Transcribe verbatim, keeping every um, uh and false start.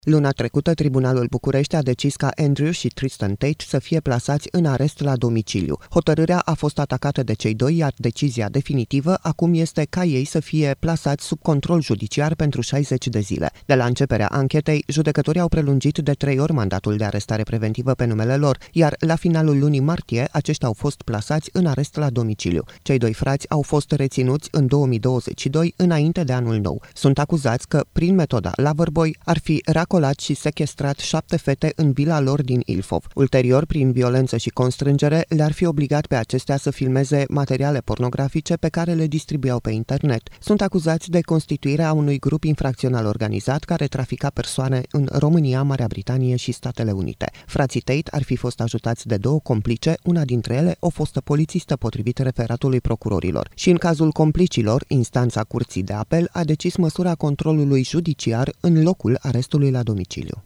Luna trecută, Tribunalul București a decis ca Andrew și Tristan Tate să fie plasați în arest la domiciliu. Hotărârea a fost atacată de cei doi, iar decizia definitivă acum este ca ei să fie plasați sub control judiciar pentru șaizeci de zile. De la începerea anchetei, judecătorii au prelungit de trei ori mandatul de arestare preventivă pe numele lor, iar la finalul lunii martie, aceștia au fost plasați în arest la domiciliu. Cei doi frați au fost reținuți în două mii douăzeci și doi, înainte de anul nou. Sunt acuzați că, prin metoda Loverboy, ar fi racolat și sequestrat șapte fete în vila lor din Ilfov. Ulterior, prin violență și constrângere, le-ar fi obligat pe acestea să filmeze materiale pornografice pe care le distribuiau pe internet. Sunt acuzați de constituirea unui grup infracțional organizat care trafica persoane în România, Marea Britanie și Statele Unite. Frații Tate ar fi fost ajutați de două complice, una dintre ele o fostă polițistă, potrivit referatului procurorilor. Și în cazul complicilor, instanța Curții de Apel a decis măsura controlului judiciar în locul arestului la domiciliu.